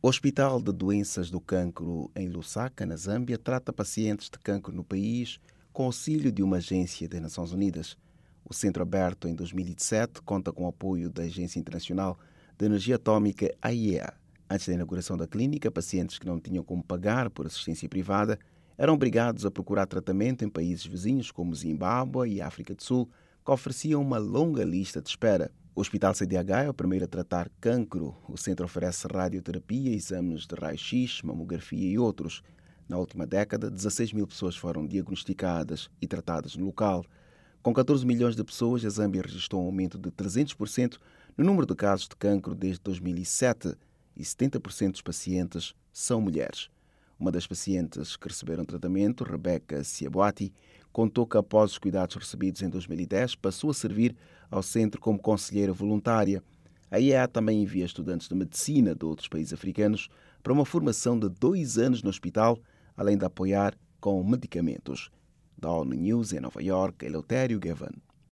O Hospital de Doenças do Cancro em Lusaka, na Zâmbia, trata pacientes de cancro no país com auxílio de uma agência das Nações Unidas. O centro, aberto em 2017, conta com o apoio da Agência Internacional de Energia Atômica, AIEA. Antes da inauguração da clínica, pacientes que não tinham como pagar por assistência privada eram obrigados a procurar tratamento em países vizinhos como Zimbábue e África do Sul, que ofereciam uma longa lista de espera. O Hospital CDH é o primeiro a tratar cancro. O centro oferece radioterapia, exames de raio-x, mamografia e outros. Na última década, 16 mil pessoas foram diagnosticadas e tratadas no local. Com 14 milhões de pessoas, a Zâmbia registrou um aumento de 300% no número de casos de cancro desde 2007 e 70% dos pacientes são mulheres. Uma das pacientes que receberam tratamento, Rebecca Siaboati, contou que após os cuidados recebidos em 2010 passou a servir ao centro como conselheira voluntária. A IEA também envia estudantes de medicina de outros países africanos para uma formação de 2 anos no hospital, além de apoiar com medicamentos. Da ONU News em Nova York, Eleutério Gavan.